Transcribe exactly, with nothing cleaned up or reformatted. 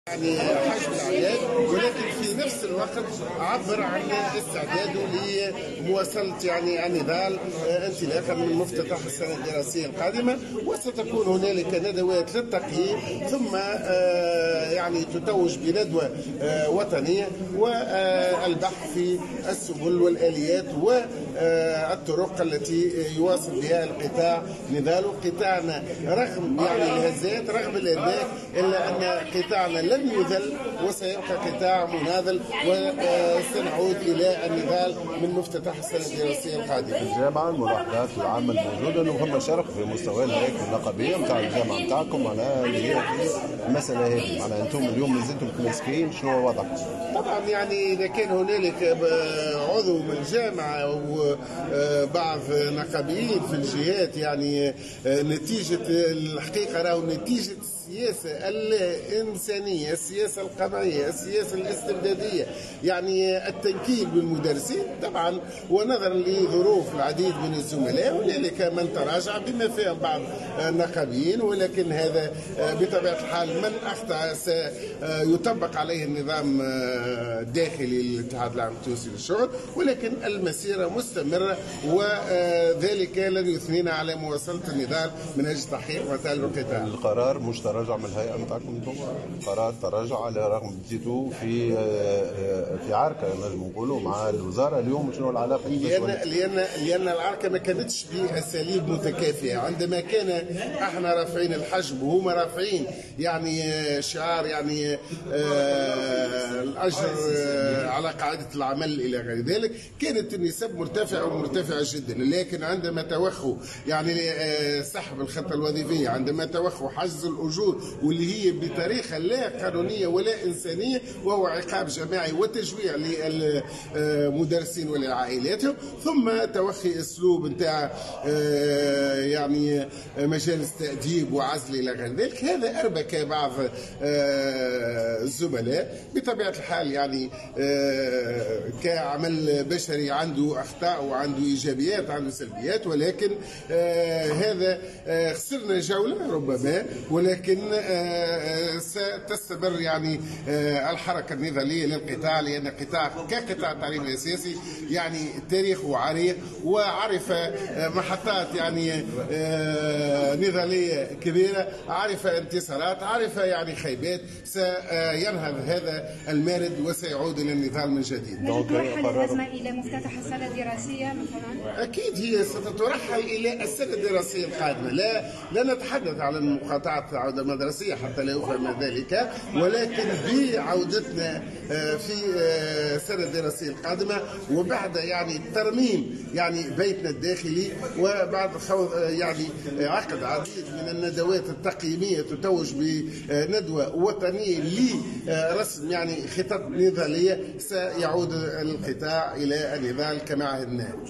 يعني حجم الأعداد، ولكن في نفس الوقت عبر عن استعداده لمواصلة يعني النضال انطلاقا من مفتتح السنة الدراسية القادمة. وستكون هنالك ندوات للتقييم، ثم يعني تتوج بندوة وطنية والبحث في السبل والآليات والطرق التي يواصل بها القطاع نضاله. قطاعنا رغم يعني الهزات رغم الإرباك، إلا أن قطاعنا لن يذل وسيبقى قطاع مناضل، وسنعود إلى النضال من مفتتح السنة الدراسية القادمة. الجامعة الملاحظات العامة الموجودة أنه فما شرق في مستوى الهيئة النقابية نتاع الجامعة نتاعكم، معناها اللي هي المسألة هذه، معناها أنتم اليوم مازلتم متمسكين، شنو هو وضعكم؟ طبعا يعني إذا كان هنالك عضو من الجامعة وبعض نقابيين في الجهات، يعني نتيجة الحقيقة راهو نتيجة السياسة الإنسانية، السياسة القمعية، السياسة الاستبدادية، يعني التنكيل بالمدرسين طبعا، ونظرا لظروف العديد من الزملاء هنالك من تراجع بما فيهم بعض النقابيين، ولكن هذا بطبيعة الحال من أخطأ سيطبق عليه النظام الداخلي للاتحاد العام التونسي للشغل، ولكن المسيرة مستمرة، وذلك لن يثنينا على مواصلة النضال من أجل تحقيق مطالب القطاع. القرار مش تراجع من الهيئة نتاعكم انتم، قرار تراجع على رغم بديتوا في في عركة نجم نقولوا مع الوزارة اليوم، شنو العلاقة؟ لأن لأن لأن العركة ما كانتش بأساليب متكافئة. عندما كان احنا رافعين الحجب وهما رافعين يعني شعار يعني آه الأجر على قاعدة العمل إلى غير ذلك، كانت النسب مرتفعة ومرتفعة جدا. لكن عندما توخوا يعني سحب الخطة الوظيفية، عندما توخوا حجز الأجور واللي هي بطريقة لا قانونية ولا إنسانية، وهو عقاب جماعي وتجويع للمدرسين ولعائلاتهم، ثم توخي أسلوب نتاع يعني مجالس تأديب وعزل إلى غير ذلك، هذا أربك بعض الزملاء. بطبيعة الحال يعني كعمل بشري عنده أخطاء وعنده إيجابيات عنده سلبيات، ولكن هذا خسرنا جولة ربما، ولكن ستستمر يعني الحركة النضالية للقطاع، لأن القطاع كقطاع التعليم الأساسي يعني تاريخه عريق، وعرف محطات يعني نضالية كبيرة، عرف انتصارات، عرف يعني خيبات. سينهض هذا المارد وسيعود إلى النضال من جديد. ترحل الأزمة إلى مفتتح السنة الدراسية مثلا؟ أكيد هي ستترحل إلى السنة الدراسية القادمة. لا لا نتحدث على مقاطعة العودة المدرسية حتى لا يفهم ذلك، ولكن بعودتنا في السنة الدراسية القادمة، وبعد يعني ترميم يعني بيتنا الداخلي، وبعد يعني عقد عديد من الندوات التقييمية تتوج بندوة وطنية لرسم يعني خطط نضالية، سيعود القطاع إلى النضال كما عهدناه.